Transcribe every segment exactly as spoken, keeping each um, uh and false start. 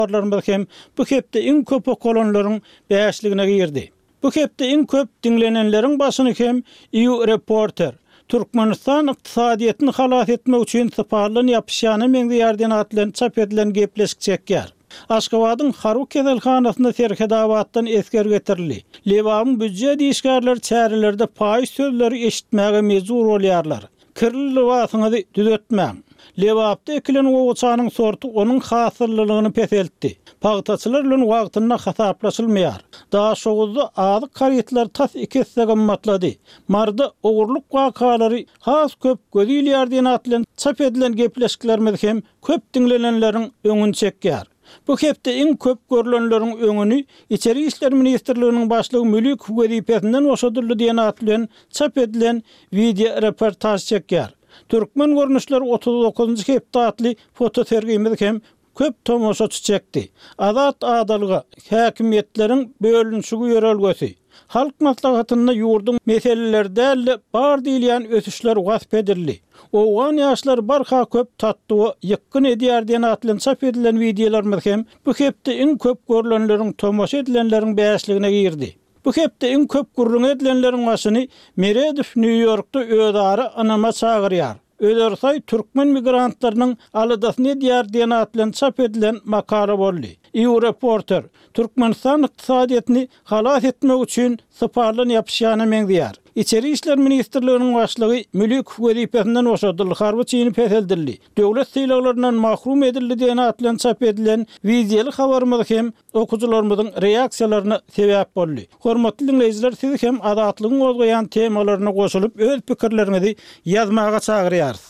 hem bu hepde iň köp okolanlaryň bäşligine girdi. Bu hepde iň köp dinlenenleriň başyny hem E U Reporter Türkmenistan ykdysadyetini halat etmek üçin syparlan ýapyşany meňde ýardan atlan çap edilen gepleşik çekýär. Aşgabatyň Haruk kezelhanasynda Serhedawatdan esker getirildi. Lewamyň büdje diýişgärleri çärelerde paýy sözleri eşitmäge mejbur bolýarlar. Kirli wasyňy düzeltmäň. Lewapda ekilen oğuçanyň sortu onuň hasyrlylygyny peseltdi. Pagtaçylar bilen wagtyna hasaplaşylmaýar. Daha şoguzda azy karyetler tas iki hisse gymmatlady. Marda ogurluk wakalary has köp gözüli ýardan atlan çap edilen gepleşikler hem köp dinlenenleriň öňüni çekýär. Bu hepde iň köp görülenleriň öňüni İçeri işler Ministrliginiň başlygy Mülük Wezipesinden oşadyldy diýen atlan çap edilen video reportaj çekýär. Türkmen görnüşleri otuz dokuzuncu hepde atly foto sergimiz hem köp tomoşaçy çekdi. Adat adalyga, häkimetleriň bölünşigi ýörelgesi, halk maslahatyna ýurdun meselelerde bar diýilýän ösüşler gasp edildi. Owan ýaşlar barha köp tatdywy ýykyn edýär diýen atlan çap edilen videolar hem bu hepde iň köp görülenleriň tomoşa edilenleriň bäşligine girdi. Bu hepde iň köp gurrun edilenleriň başyny Meredif New York'ta ödary anama çagyrýar. Ödersay Türkmen migrantlarynyň alydasyny diýär diýen atlan çap edilen makala boldy. E U Reporter Türkmenistan ykdysadyetini halat etmek üçin syparlan ýapyşany meňdýär. İçeri işler Ministrliginiň başlygy Mülük Wezipesinden oşadyldy, harby çyny peseldirdi. Döwlet syýlaglaryndan mahrum edildi diýen atlan çap edilen wideoly habarymyz hem okuwçylarymyzyň reaksiýalaryna sebäp boldy. Hormatly dinleýijiler, siz hem adatlygyň gozgaýan temalaryna goşulyp öz pikirlerinizi ýazmaga çagyrýarsyz.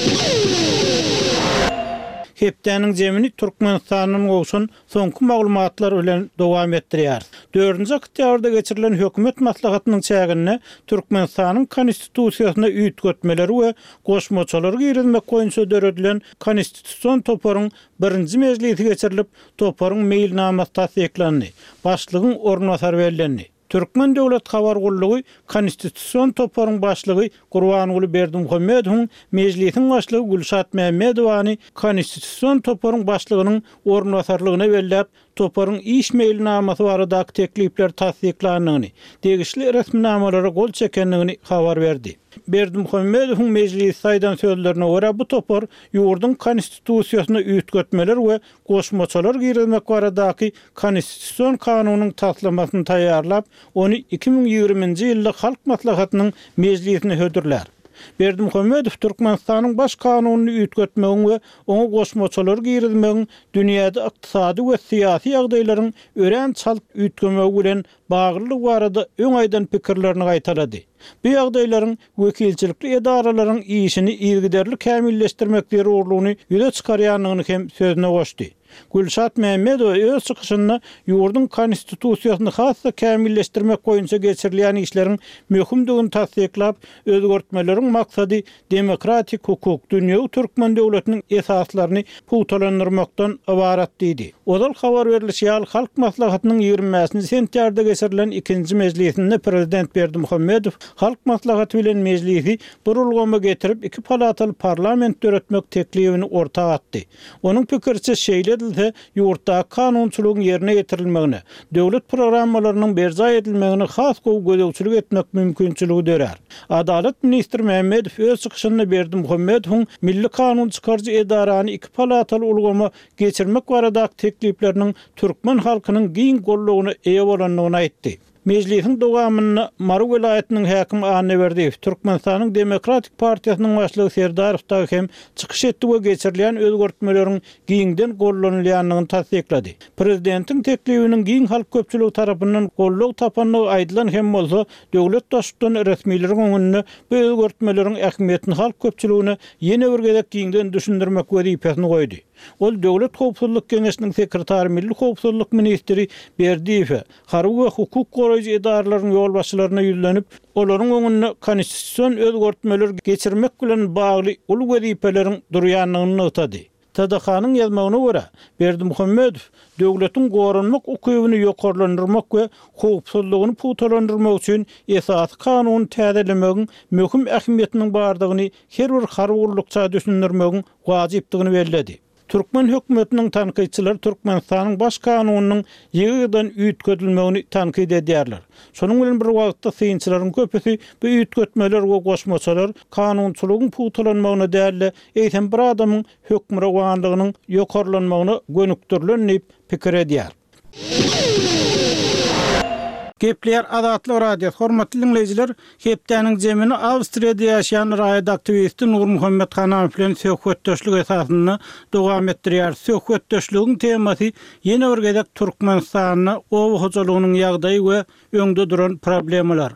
Hepdeniň jemini Türkmenistanyň gowşun soňky maglumatlar bilen dowam etdirýär. dördünji oktýabrda geçirilen hökümet maslahatynyň çägine Türkmenistanyň konstitusiýasyna üýt götmeleri we goşmaçalar girilmek goýunça döredilen konstitusiýon toparyň birinji mejlisi geçirilip, toparyň meýilnamasy tasdiklandy. Başlygyň ornasar berildi. Türkmen Döwlet Habar Gullugy konstitusiýon toparyň başlygy Gurbanuly Berdimuhammedowyň mejlisiň başlygy Gülşat Mehmedowany konstitusiýon toparyň başlygynyň ornasarlygyna belläp, toparyň iş meýilnamasy barada teklipler tasdiklandygyny, degişli resminamalara gol çekendigini habar berdi. Berdimuhammedowyň mejlis saýdan sözlerine görä bu topar ýurdun konstitusiýasyna üýt götmeler we goşmaçalar girilmek baradaky konstitusiýon kanunynyň taslamasyny taýýarlap, ony iki ming ýigriminji ýylda halk maslahatynyň mejlisine hödürler. Berdimuhammedow Türkmenistanyň baş kanunyny üýt götmegiň we oňa goşmaçalar girilmegiň dünýäde ykdysady we syýasy ýagdaýlaryň ören çalt üýtgemegi bilen baglylyk barada öň aýdan pikirlerini gaýtarady. Bu ýagdaýlaryň wekilçilikli edaralaryň işini ýygyderli kämilleşdirmekleri urlugyny ýüze çykarýanlygyny hem sözüne goşdy. Gülşat Mehmedow öz çykyşynda ýurdun konstitusiýasyny hassa kämilleşdirmek goýunça geçirilýän işleriň möhümdigini tasdiklap, özgertmeleriň maksady demokratik hukuk, dünýä Türkmen döwletiniň esaslaryny putalandyrmakdan ibarat diýdi. Ozal habar berilýär, halk maslahatynyň ýigriminji sentýarda geçirilen ikinji mejlisinde prezident Berdimuhammedow halk maslahaty bilen mejlisi bir ulgama getirip iki palataly parlament döretmek teklifini ortaga atdy. Onuň pikirçe şeýle ýurtda kanunçylygyň ýerine getirilmegine, döwlet programmalarynyň berja edilmegine has gözegçilik etmek mümkinçiligi dörer. Adalet ministri Mehmedow öz çykyşynda Berdimuhammedowyň milli kanun çykarjy edarany iki palataly ulgama geçirmek baradaky teklipleriniň türkmen halkynyň giň gollugyna eýe bolanlygyny aýtdy. Mejlisiň dowamyny Maru welaýatynyň häkimi Anneberdiýew, Türkmenistanyň Demokratik Partiýasynyň başlygy Serdarow hem çykyş etdi we geçirilen özgertmeleriň giňden gollanylýanlygyny tasdiklady. Prezidentiň teklifiniň giň halk köpçüligi tarapyndan gollug tapanlygy aýdylan hem bolsa, döwlet daşdan resmiýetleriniň öňünde bu özgertmeleriň ähmiýetini halk köpçüligine ýene bir gezek giňden düşündirmek wezipesini goýdy. Ol Döwlet Howpsuzlyk Geňeşiniň sekretary Milli Howpsuzlyk ministri Berdiýew, harby we hukuk goraýjy edaralaryň ýolbaşçylaryna ýüzlenip, olaryň öňüne konstitusiýon özgertmeler geçirmek bilen bagly ulu wezipeleriň durýanlygyny ýetdi. T D H-nyň ýazmagyna görä, Berdimuhammedow döwletiň goranmak ukybyny ýokarlandyrmak we howpsuzlygyny putalandyrmak üçin esasy kanuny täzelemegiň möhüm ähmiýetiniň bardygyny her bir harwurlukça düşündirmegiň wajypdygyny bellädi. Türkmen hökümetiniň tanqyçylary Türkmenistanyň baş kanunynyň ýygydan üýtgedilmegini tanqyd edýärler. Şonuň bilen bir wagtda synçylaryň köpüsi bu üýtgetmeler we goşmaçalar kanunçylygyň puwtalanmagyna däl eýsem bir adamyň hökmüre wagtlygynyň ýokarlanmagyna gönükdirilenip pikir edýär. Gepler Adatly Radio hormatly dinleyijiler, hepdeniň jemini Awstriýada ýaşaýan raýat aktivisti Nur Muhammed Hanaw bilen söhbetdeşlik esasyny dowam etdirýär. Söhbetdeşligiň temasy ýene bir gezek Türkmenistanyň ow hojalygynyň ýagdaýy we öňde duran problemler.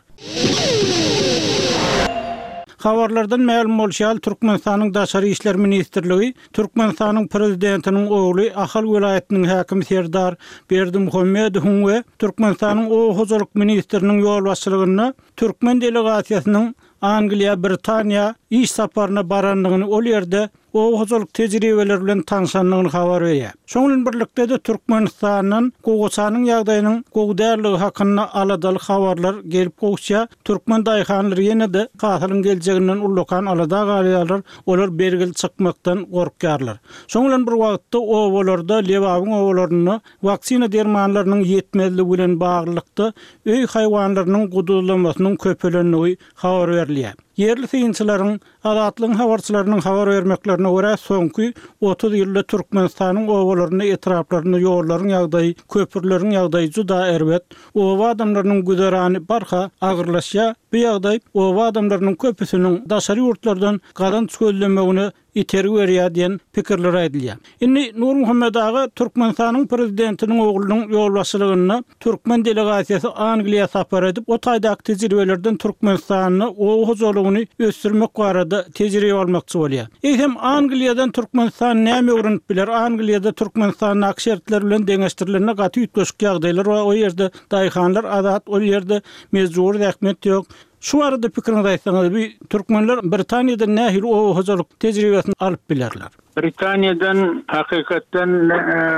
Habarlardan ma'lum bolýar, Türkmenistanyň Daşary işler ministrligi Türkmenistanyň prezidentiniň ogly Ahal welaýatynyň häkimi Serdar Berdimuhammedow we Türkmenistanyň ow hojalyk ministriniň ýol başçylygyna Türkmen delegasiýasynyň Angliýa, Britaniýa iş saparyna baranlygyny ol ýerde ow hojalyk tejribeleri bilen tanışanlygyny habar berýär. Şoň bilen birlikde de Türkmenistanyň goýçanyň ýagdaýynyň gowdärligi hakynda aladaly habarlar gelip goýça, Türkmen daýhanlary ýene de gatylyň geljeginden ullakan alada galýarlar, olar bergil çykmakdan gorkýarlar. Şoň bilen bir wagtda owalarda lewabyň owalaryny waksina dermanlarynyň ýetmezligi bilen baglykda öý haýwanlarynyň gudulamasynyň köpelenligi habar berilýär. Yerli synçylaryň, adatlyň habarçylarynyň habar bermeklerine görä soňky otuz ýylda Türkmenistanyň owalaryny, etraplaryny, ýollaryň ýagdaýy, köpürleriň ýagdaýy juda erbet, owa adamlarynyň güzerany barha agyrlaşýa. Bu ýagdaý owa adamlarynyň köpüsiniň daşary ýurtlardan gadan çöldürmegine itergi berýär diýen pikirler aýdylýar. Indi Nur Muhammed aga Türkmenistanyň prezidentiniň oglunyň ýol başçylygyna Türkmen delegasiýasy Angliýa sapar edip, o taýdaky tejribelerden Türkmenistanyny ow hojalygyny ösdürmek barada tejribe almakçy bolýar. Eýsem Angliýadan Türkmenistan näme öwrenip biler? Angliýada Türkmenistanyň akşertler bilen deňeşdirilenine gaty üýtgeşik ýagdaýlar we o ýerde daýhanlar adat, o ýerde mezur ähmet ýok. Şu arada pikirinizi aýtsaňyz, bir türkmenler Britaniýadan nähili ow hojalyk tejribesini alyp bilerler. Britaniýadan hakykatdan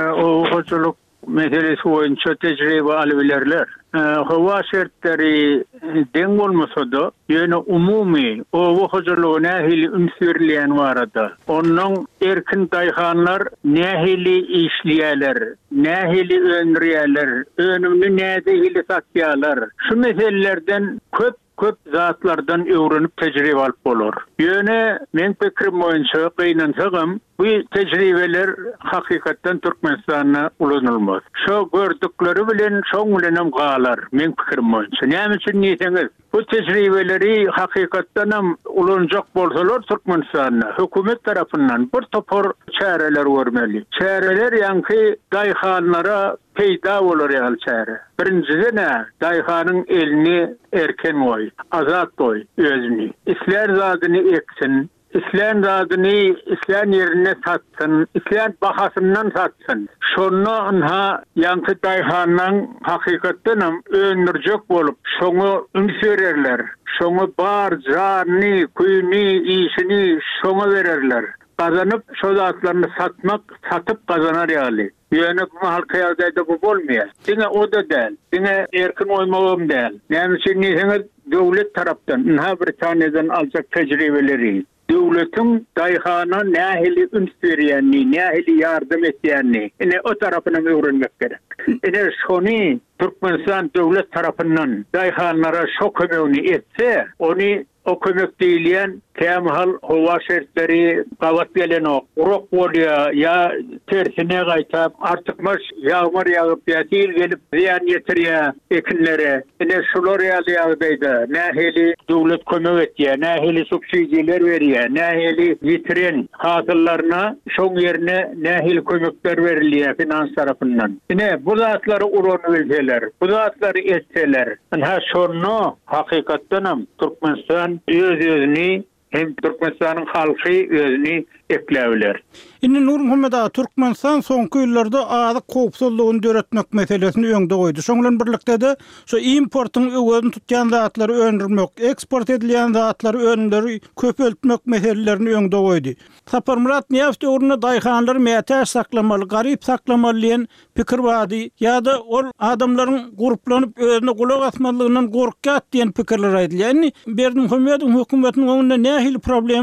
ow hojalyk meselesi boýunça tejribe alyp bilerler. Hawa şertleri deň bolmasa-da ýöne umumy ow hojalygy nähili ünsürleýän barada. Onuň erkin daýhanlar nähili işleýärler, nähili öňürýärler, önümni näde hili satýarlar. Şu meselelerden köp köp zatlardan öwrenip tejribe alyp bolar. Ýöne men pikirim boýunça gynansaňam bu tejribeler hakykatdan Türkmenistana ulanylmaz. Şo gördükleri bilen şoň bilen hem galar men pikirim boýunça. Näme üçin diýseňiz, bu tejribeleri hakykatdan hem ulanjak bolsalar Türkmenistana hökümet tarapyndan bir topar çäreler görmeli. Çäreler ýanky daýhanlara peýda bolar ýaly çäre. Birincisi ne? Daýhanyň elini erken goý, azat goý özüni. İsler zadyny eksin. İslam zadyny İslam ýerine satsın, İslam bahasından satsın. Şonu ha ýanky daýhanyň hakykatdan öňürjek bolup, şoňu ünsürerler. Şoňu bar jany, küýni, işini şoňa bererler. Kazanıp şu zatlaryny satmak, satyp kazanar ýaly. Ýöne bu halka ýagdaýda bu bolmaýar. Diňe o da däl, diňe erkin oýmagym däl. Näme üçin diýseňiz, döwlet tarapdan, ha Britaniýadan aljak tejribeleri, döwletiň daýhana nähili ünsürýänni, nähili ýardym etýänni, ine o tarapyny öwrenmek gerek. Ine şonu Türkmenistan döwlet tarapyndan daýhanlara şo kömegini etse, ony o kömek diýilýän kämhal howa şertleri gawat gelen ok, urok bolýa ya tersine gaýtap, artykmaş ýağmur ýagyp ýatyl gelip ziyan ýetirýär ekinlere. Ine şular ýalyda nähili döwlet kömek etýär, nähili subsidiýalar berýär, nähili ýitiren hasyllaryna şoň ýerine nähili kömekler berilýär finans tarapyndan. Ine bu zatlary uranyp bilseler, bu zatlary etseler, ha şonu hakykatdan hem Türkmenistan öz-özüni hem Türkmenistanyň halky özüni ekläwler. Indi Nur Muhammed aga Türkmenistan soňky ýyllarda azyk gowpsuzlygyny döretmek meselesini öňde goýdy. Şoň bilen birlikde de şu importyň öwrüni tutýan zatlary öndürmek, eksport edilýän zatlary önleri köpeltmek meselelerini öňde goýdy. Saparmurat neft öwrüne daýhanlar mätäş saklamaly, garyp saklamaly diýen pikir bardy. Ýa-da ol adamlaryň guruplanyp özüne gulak asmalygynyň gorkýat diýen pikirler aýdylýar. Berdimuhammedow hökümetiniň öňünde nähili problemi dur.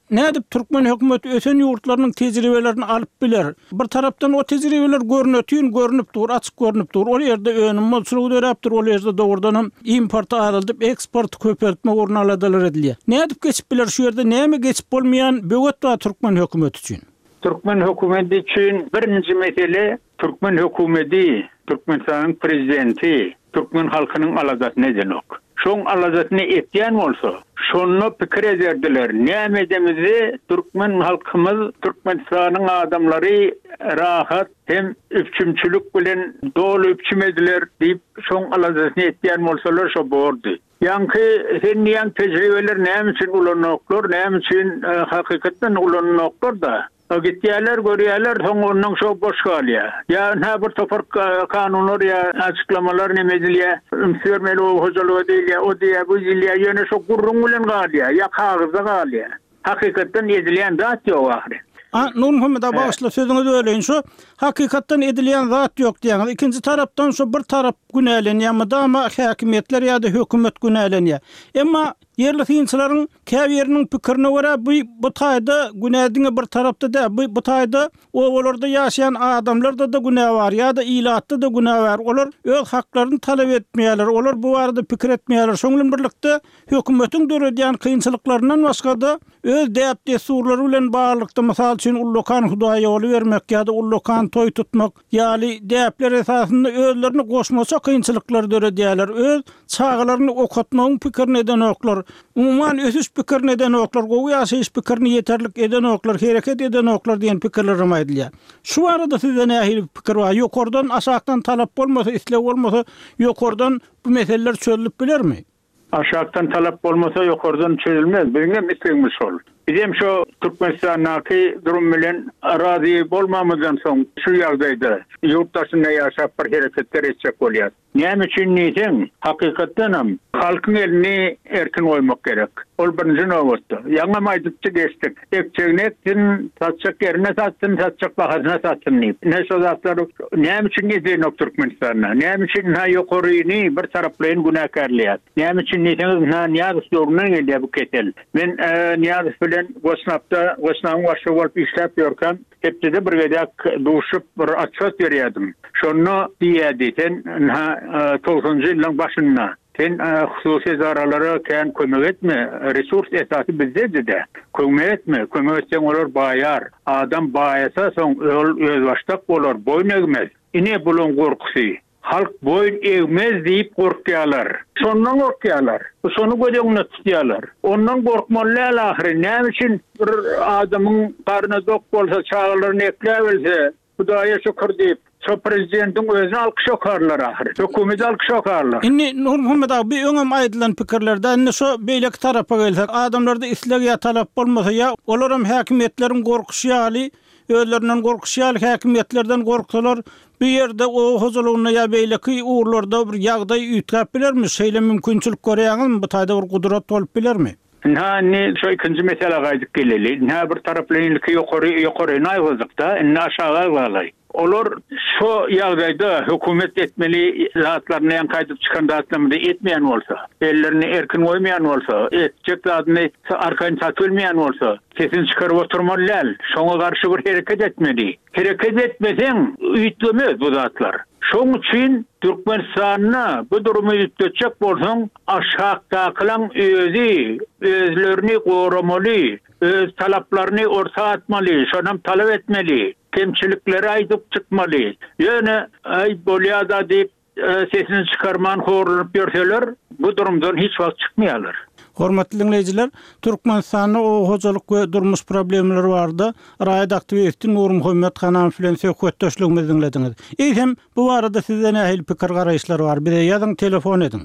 nädip Türkmen hökümeti ösen ýurtlarynyň tejribelerini alyp biler. Bir tarapdan o tejribeler görnetýün, görnüp dur, açyk görnüp dur. Ol ýerde önüm molçuluk döräpdir, ol ýerde dogrudan import alyp eksport köpeltme urna aladalar edilýär. Nädip geçip biler şu ýerde, näme geçip bolmaýan böwet wa Türkmen hökümeti üçin? Türkmen hökümeti için birinci mesele Türkmen hökümeti, Türkmenistan'ın prezidenti, Türkmen halkının alazatyny edinok. Şoň alazatyny etýän bolsa, şonu pikir ederdiler. Näme edemizi Türkmen halkymız, Türkmenistan'ın adamlary rahat hem üpçümçülük bilen dolu üpçümediler diýip şoň alazatyny etýän bolsalar şo bordy. Yankı sen niyan tecrübeler näme üçin ulanoklar, näme üçin hakykatdan ulanoklar da gitýärler, görýärler, soň ondan şo boş galýar. Ya näme bir topar kanunlar ya açıklamalar näme edilýär? Ümsürmeli o hojalygy diýilýär, o diýär, bu diýilýär, ýöne şo gurrun bilen galýar, ya kagızda galýar. Hakykatdan edilýän zat ýok ahir. A, Nur Muhammed başla sözüňizi öleýin şo, hakykatdan edilýän zat ýok diýäňiz. Ikinji tarapdan şo bir tarap günälenýärmi, ama häkimetler ýa-da hökümet günälenýär. Emma yerli synçylaryň käbiriniň pikirine görä bu bu taýda günädiňe bir tarapda da bu bu taýda owalarda ýaşaýan adamlarda da günä bar, ýa-da ilatda da günä bar. Olar öz haklaryny talap etmeýärler, olar bu barada pikir etmeýärler. Şoňlan birlikde hökümetiň döredýän kynçylyklarynyň başga da öz däp desurlary bilen barlykda mysal üçin ullukan Hudaýa ýoly bermek ýa-da ullukan toý tutmak, ýaly däpler esasynda özlerini goşmasa kynçylyklar döredýärler. Öz çağlaryny okatmagyň pikirini edenoklar. Umuman ösüş pikirini edenoklar, gowy ýaşaýyş pikirini ýeterlik edenoklar, hereket edenoklar diýen pikirler aýdylýar. Şu arada sizde nähili pikir bar? Ýokardan aşakdan talap bolmasa, isleg bolmasa, ýokardan bu meseleler çözülüp bilermi? Aşakdan talap bolmasa ýokardan çözülmez. Bizim islegimiz şol. Bizim şu Türkmenistan'daki durum bilen razi bolmamızdan soň şu ýagdaýda ýurtdaşynda ýaşap bir hereketler etjek bolýar. Näme üçin diýsem, hakykatdan hem halkyň elini erkin goýmak gerek. Ol birinji nowatda. Ýa-da maýdypçy geçdik. Ekçegnetin satçak yerine satsyn, satçak bahasyna satsyn diýip. Ne şo zatlar näme üçin edilýär Türkmenistan'a? Näme üçin ha ýokaryny bir taraplaýyn günäkärlýär? Näme üçin diýseniz, ha Niýaz ýolundan gelýär bu ketel. Men Niýaz bilen Gosnapda, Gosnapyň başçy bolup işläp ýörken, hepde bir gedak duşup bir atçat berýärdim. Şonu diýärdi, sen ha to'qsoninji ýylyň başynda sen hususy zaralara kän kömek etme, resurs esasy bizde-de. Kömek etme, kömek etseň olar baýar. Adam baýasa soň öz başdak bolar, boyun egmez. Ine bulan gorkusy. Halk boyun egmez diýip gorkýarlar. Şondan gorkýarlar. Şonu gödüňe tutýarlar. Ondan gorkmalylar ahir. Näme üçin bir adamyň garny dok bolsa, çağlaryny ekläp bilse, Hudaýa şükür diýip so prezidentiň özüne alkyş okarlar ahir. Hökümet alkyş okarlar. Inni Nur Muhammed abi öňem aýdylan pikirlerde indi şo beýlek tarapa gelsek, adamlarda isleg ýa talap bolmasa ýa olar hem häkimetleriň gorkuşýaly, özlerinden gorkuşýaly häkimetlerden gorksalar, bir ýerde o hozurlugyna ýa beýleki uğurlarda bir ýagdaý üýtgäp bilermi? Şeýle mümkinçilik görýäňizmi? Bu taýda bir gudrat bolup bilermi? Näni şo ikinji mesele gaýdyp geleli. Nä bir taraplanylyky ýokary ýokary naýgazykda, nä aşağı galay. Olar şo ýagdaýda hökümet etmeli zatlaryny ýan gaýdyp çykan zatlarmy etmeýän bolsa, ellerini erkin goýmaýan bolsa, etjek zadyny arkaň satylmaýan bolsa, kesin çykaryp oturmalylar. Şoňa garşy bir hereket etmeli. Hereket etmeseň üýtlemez bu zatlar. Şoň üçin Türkmenistan'a bu durumu ýetjek bolsaň, aşakdakylaň özü özlerini goramaly, öz talaplaryny orta atmaly, şonam talap etmeli. Kemçilikleri aýdyp çykmaly. Ýöne ay bolýada diýip sesini çykarman horlup ýörseler, bu durumdan hiç wagt çykmaýarlar. Hormatly dinleyijiler, Türkmenistanda o hojalyk we durmuş problemleri barda. Raýat aktivisti Nur Muhammed Hanan bilen söhbetdeşligimizi dinlediňiz. Eýsem bu barada sizden nähili pikir garaýşlar bar? Bir ýazyň, telefon ediň.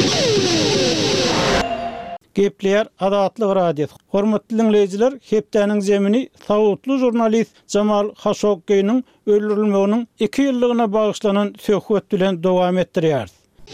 Gepler Adatly radio. Hormatly dinleyijiler, hepdeniň zemini sawutly jurnalist Jamal Haşoggyň öldürilmeginiň iki ýyllygyna bagyşlanan söhbet bilen dowam etdirýär.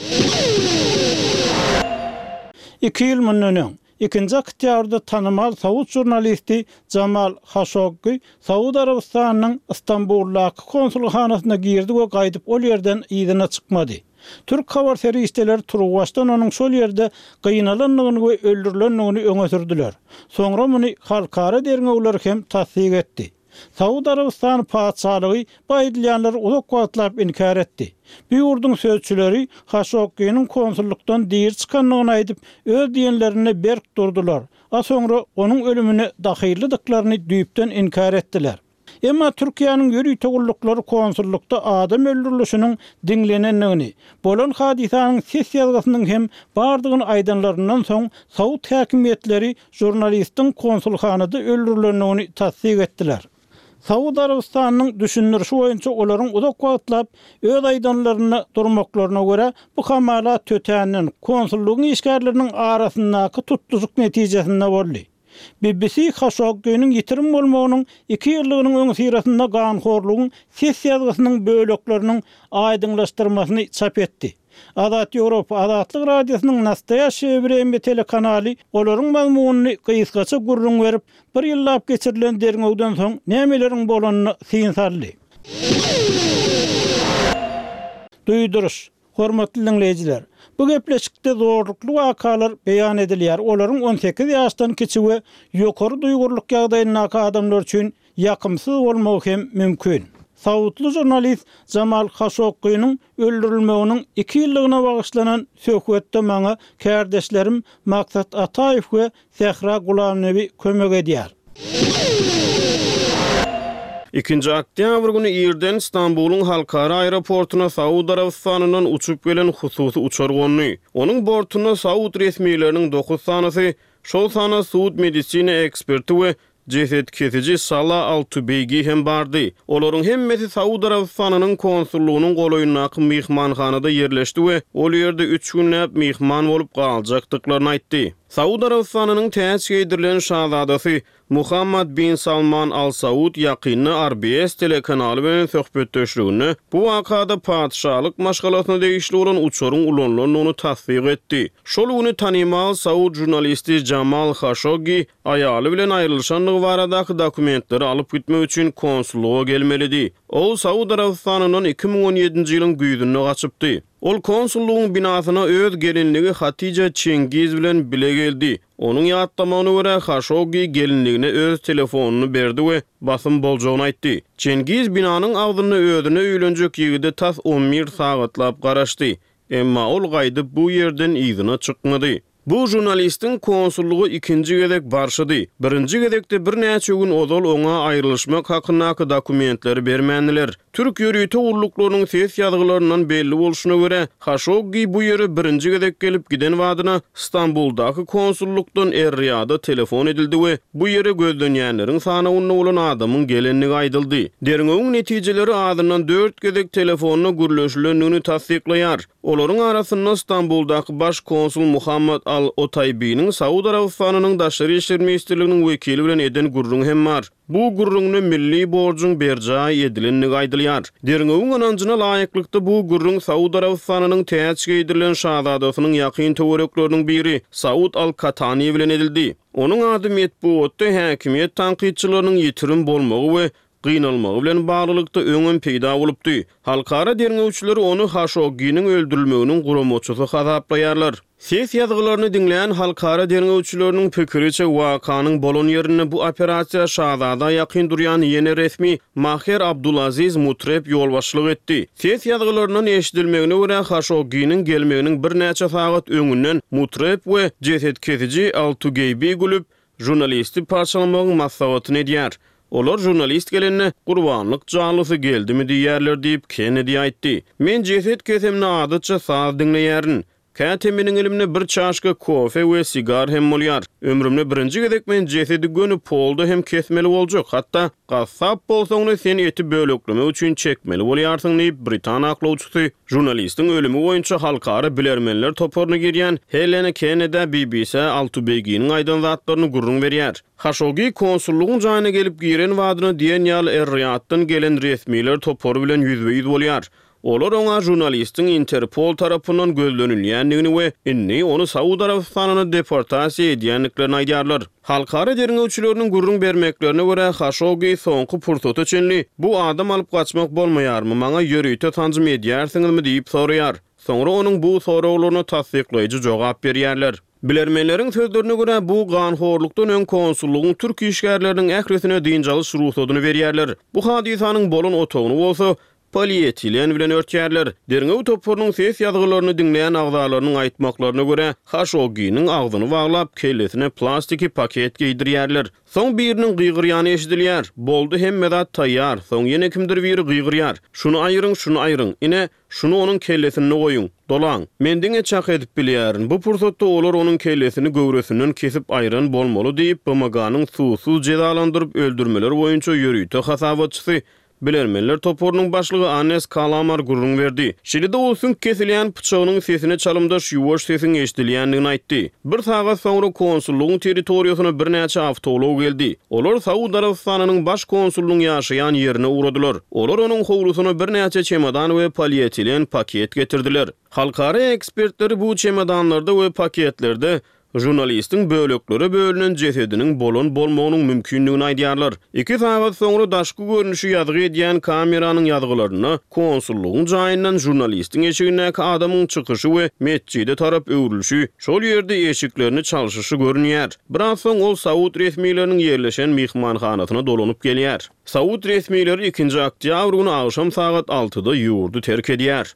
iki ýyl mundan ikinji ýylda tanymal Sawut jurnalisti Jamal Haşoggy Saud Arabistanyň Istanbuldagi konsulxanasyna girdi we gaýdyp ol ýerden ýygyna çykmady. Türk habar servisteleri turguwaçdan onuň şol ýerde gynalanygyny we öldürilendigini öňe sürdiler. Soňra muny halkara derňewler hem tasdik etdi. Saud Arabistan paçalygy bu aýdylýanlary uzak wagtlap inkar etdi. Bu ýurduň sözçüleri Haşoggynyň konsullukdan diýir çykanlygyny aýdyp öz diýenlerini berk durdular. A soňra onuň ölümine dahillidiklaryny düýpden inkar etdiler. Emma Türkiýanyň ýöri togullukları konsullukda adam öldürilişiniň diňlenenligini, bolan hadisanyň ses ýazgysynyň hem bardygyny aýdanlaryndan soň Saud häkimetleri jurnalistiň konsulxanada öldürilenligini tasdik etdiler. Saud Arabistanyň düşünürşi boýunça olaryň uzak wagtlap öz aýdanlaryny durmaklaryna görä bu hamalat tötäniň konsullugyň işgärleriniň arasyndaky tutduzuk netijesinde boldy. B B C Haşoggynyň ýitirim bolmagynyň iki ýyllygynyň öň sirasynda ganhorlugyň ses ýazgysynyň bölekleriniň aýdynlaşdyrmasyny çap etdi. Azat Ýewropa Azatlyk radiosynyň Nastoyaşy Время telekanaly olaryň mazmunyny gysgaça gurrun berip bir ýyllap geçirilen derňewden soň nämeleriň bolanyny synsaldy. Duýduruş, hormatly dinleýijiler. Bu gepleşikde zorlukly wakalar beýan edilýär. Olaryň on sekiz ýaşdan kiçi we ýokary duýgurluk ýagdaýyndaky adamlar üçin ýakymsyz bolmagy hem mümkin. Saudly jurnalist Jamal Haşoggynyň öldürilmeginiň iki ýyllygyna bagyşlanan söhbetde maňa kärdeşlerim Maksat Ataýew we Sehra Gulamnebi kömek edýär. ikinji oktyabr günü ýerden Istanbulyň halkara aeroportuna Saud Arabistanynyň uçup gelen hususy uçar gony. Onuň bortuna Saud resmiýetleriniň dokuz sanysy, şol sana Suud medisina eksperti we ceset kesici Salah Al-Tubeygi hem bardy. Olaryň hemmesi Saud Arabistanynyň konsullugynyň golaýyndaky mihmanhanada ýerleşdi we ol ýerde üç günläp mihman bolup galjakdyklaryny aýtdy. Saud Arabistanynyň täze ýedirilen şahzadasy Muhammad bin Salman Al Saud ýakyny R B S telekanaly bilen söhbetdeşligini bu wakada padşahlyk maşgalatyna degişli bolan uçaryň ulanlanyny tasdik etdi. Şol güni tanymal Saud jurnalisti Jamal Khashoggi aýaly bilen aýrylşanlygy baradaky dokumentleri alyp gitmek üçin konsulluğa gelmelidi. O Saud Arabistanynyň iki ming on ýedinji ýylyň güýdüne gaçypdy. Ol konsullugyň binasyna öz gelinligi Hatija Çengiz bilen bile geldi. Onuň ýatdamagyna görä Khashoggi gelinligine öz telefonuny berdi we basym boljagyny aýtdy. Çengiz binanyň agdyny özüne öýlenjek ýigide tas on bir sagatlap garaşdy. Emma ol gaýdyp bu ýerden ýygyna çykmady. Bu jurnalistiň konsullugy ikinji gezek barşydy. Birinji gezekde bir näçe gün ozal oňa aýrylşmak hakyndaky dokumentleri bermändiler. Türk ýöri togulluklarının ses ýazgylaryndan belli bolşuna görä, Khashoggi bu ýere birinji gezek gelip giden wadyna Istanbuldaky konsullukdan Er-Riyada telefon edildi we bu ýere gözlenýänleriň sanawyny bolan adamyň gelenligi aýdyldy. Derňewiň netijeleri adından dört gezek telefonuna gürleşilendigini tasdikleýär. Olaryň arasynda Istanbuldaky baş konsul Muhammad Al-Otaybi'nin Saud Arabistanynyň daşary işler ministrliginiň wekili bilen eden gurrun hem bar. Bu gurrunny milli borjun berjaý edilenligi aýdylýar. Derňewiň onanjyna laýyklykda bu gurrun Saud Arabistanynyň täze ýedirilen şahzadasynyň ýakyn töwerekleriniň biri Saud Al-Katani bilen edildi. Onuň ady metbuatda häkimiýet tanqidçileriniň ýetirim bolmagy we gynalmagy bilen baglykda öňün peýda bolupdy. Halkara derňewçileri onu Haşoggynyň öldürilmeginiň guramoçysy hasaplaýarlar. Ses ýazgylaryny dinleýän halkara derňewçileriniň pikiriçe wakanyň bolan ýerine bu operasiýa şahzada ýakyn durýan ýene resmi Maher Abdulaziz Mutrep ýolbaşçylyk etdi. Ses ýazgylarynyň eşidilmegine görä Haşoggynyň gelmeginiň bir näçe sagat öňünden Mutrep we ceset kesici Al-Tubeygi gülüp jurnalisti parçalamagyň maslahatyny edýär. Olar jurnalist gelenne gurbanlyk canlysy geldimi diýerler diýip Kennedy aýtdy. Men ceset kesemni adyça saz dinleýärin. Käteminiň elimne bir çaşka kofe we sigar hem bolýar. Ömrümde birinji gezek men jesedi gönüp polda hem kesmeli boljak. Hatda gassap bolsaňy sen eti bölekleme üçin çekmeli bolýarsyň diýip Britan aklawçysy jurnalistiň ölümi boýunça halkara bilermenler toporuny girýän Helena Kennedy B B C Al-Tubeygi'niň aýdan zatlaryny gurrun berýär. Khashoggi konsullugyň jaýyna gelip giren wadyny diýen ýaly Er-Riyaddan gelen resmiler toporu bilen ýüzbe ýüz bolýar. Olar ona jurnalistin Interpol tarapyndan gözlenilýändigini we inni onu Saudi Arabistanyna deportasiýa edýänliklerini aýdýarlar. Halkara derňewçileriniň gurrun bermeklerine görä Khashoggi soňky pursaty üçin bu adam alyp gaçmak bolmaýarmy, maňa ýörüýte tanjym edýärsiňizmi diýip soraýar. Soňra onuň bu sorawlaryna tasdikleýiji jogap berýärler. Bilermenleriň sözlerine görä bu ganhorlukdan öň konsullugyň türk işgärleriniň ähresine diň jalyş ruhsatyny berýärler. Bu hadisanyň bolan otogyny bolsa polietilen bilen örtýärler. Derňew topurynyň ses ýazgylaryny dinleýän agzalarynyň aýtmaklaryna görä Khashoggi'niň agzyny baglap kellesine plastiki paket giydirýärler. Soň biriniň gıýgyrýany eşidilýär. Boldy hemme zat taýýar. Soň ýene kimdir biri gıýgyrýar. Şunu aýryň, şunu aýryň. Ine şunu onuň kellesine goýuň. Dolan. Mendiňe çak edip bilýärin. Bu pursatda olar onuň kellesini göwresinden kesip aýran bolmaly diýip B M G'nyň susuz cezalandyryp öldürmeler boýunça ýörüýte hasabatçysy Bilermenler toporunyň başlygy Anes Kalamar gurrun berdi. Şilide olsun kesilýän pyçagynyň sesine çalymdaş ýuwaş sesiň eşidilýändigini aýtdy. Bir sagat soňra konsullugyň territoriýasyna bir näçe awtolog geldi. Olar Saudi Arabistanynyň baş konsullugyny ýaşaýan ýerine uradylar. Olar onuň howlusyna bir näçe çemadan we polietilen paket getirdiler. Halkara ekspertleri bu çemadanlarda we paketlerde jurnalistin bölekleri bölünen cesedinin bolon bolmagynyň mümkinligini aýdýarlar. iki sagat soňra daşky görnüşi ýazgy edýän kameranyň ýazgylaryna konsullugyň jaýyndan jurnalistin eşigindäki adamyň çykyşy we mesjide tarap öwrülüşi, şol ýerde eşiklerini çalşyşy görünýär. Biraz soň ol Saud resmiýetleriniň ýerleşen mihmanhanasyna dolanyp gelýär. Saud resmiýetleri ikinji oktýabr güni agşam sagat altıda ýurdu terk edýär.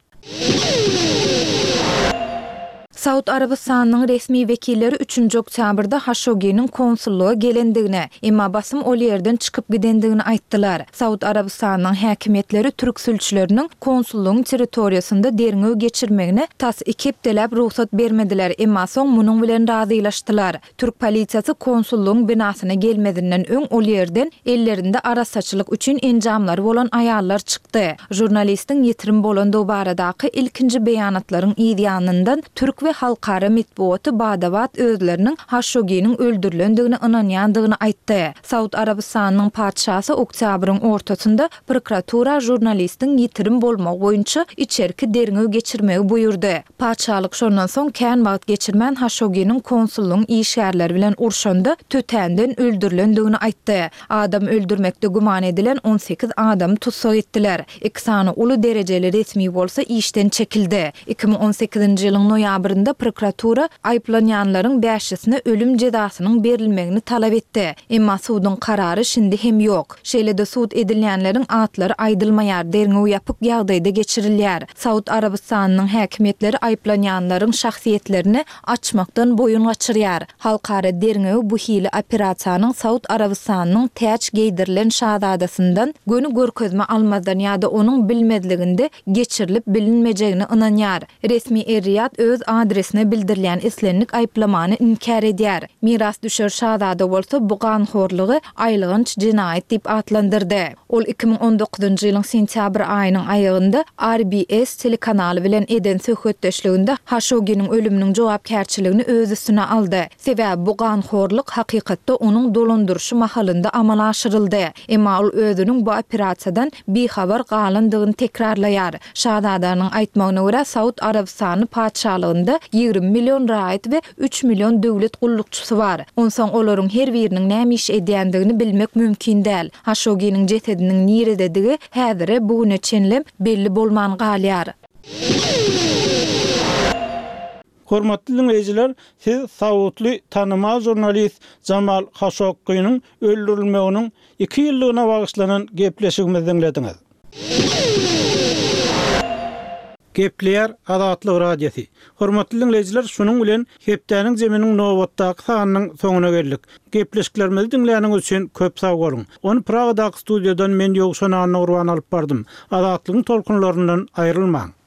Saud Arabistanynyň resmi vekilleri üçünji oktýabrda Khashoggi'niň konsullugy gelendigine, emma basym ol ýerden çykyp gidendigini aýtdylar. Saud Arabistanynyň häkimetleri türk sülçüleriniň konsullugyň territoriýasynda derňew geçirmegine tas iki hepdelap ruhsat bermediler, emma soň munyň bilen razylaşdylar. Türk polisiýasy konsullugyň binasyna gelmedinden öň ol ýerden ellerinde arasaçylyk üçin enjamlary bolan aýallar çykdy. Jurnalistiň ýetirim bolan bu baradaky ilkinji beýanatlaryň ýa-da Türk ve halkara mitbuaty Badawat özleriniň Khashoggi'niň öldürilendigini ynanýandygyny aýtdy. Saud Arabistanynyň padşasy oktýabryň ortasynda prokuratura jurnalistiň ýetirim bolmagy boýunça içerki derňew geçirmegi buýurdy. Padşalyk şondan soň kän wagt geçirmän Khashoggi'niň konsullugyň işgärleri bilen urşanda tötänden öldürilendigini aýtdy. Adam öldürmekde guman edilen on sekiz adam tutsak etdiler. iki sany uly derejeli resmi bolsa işden çekildi. iki bin on sekizinji ýylyň noýabrynda prokuratura aýplanýanlaryň beşisine ölüm cezasynyň berilmegini talap etdi. Emma suwdyň karary şindi hem ýok. Şeýle-de suwd edilýänleriň atlary aýdylmaýar, derňew ýapyk ýagdaýda geçirilýär. Saud Arabistanynyň häkimetleri aýplanýanlaryň şahsiýetlerini açmakdan boýun gaçyrýar. Halkara derňew bu hili operasiýanyň Saud Arabistanynyň täç geýdirilen şahzadasyndan göni görkezme almadan ýa-da onuň bilmedliginde geçirilip bilinmejegini ynanýar. Resmi Riyad öz adresine bildirilýän islenlik aýplamany inkar edýär. Miras düşer şahzada bolsa bu ganhorlugy aýlygynç jinaýat diýip atlandyrdy. Ol iki bin on dokuzunji ýylyň sentýabr aýynyň aýagynda R B S telekanaly bilen eden söhbetdeşliginde Khashoggi'niň ölüminiň jogapkärçiligini öz üstüne aldy. Sebäbi bu ganhorluk hakykatda onuň dolandyrşy mahalynda amala aşyryldy. Emma ol özüniň bu operasiýadan bihabar galandygyny tekrarlaýar. Şahzadanyň aýtmagyna görä Saud Arabistany padşalygynda ýigrim million raýat we üç million döwlet gullukçysy bar. Onsoň olaryň her biriniň näme iş edýändigini bilmek mümkin däl. Khashoggi'niň jesediniň nirededigi häzire bugüne çenlem belli bolman galýar. Hormatly dinleýijiler, siz Saudly tanymaz jurnalist Jamal Khashoggi'niň öldürilmeginiň iki ýyllygyna bagyşlanan gepleşigimizi dinlediňiz. Gepleýär Azatlyk radiosi. Hormatly dinleýijiler, şunuň bilen hepdäniň jeminiň nowatdaky sanynyň soňuna geldik. Gepleşiklerimizi dinleýäniňiz üçin köp sag bolun. Onu Pragadaky studiýadan men Ýogşan Nurwan alyp bardym. Azatlygyň tolkunlaryndan aýrylmaň.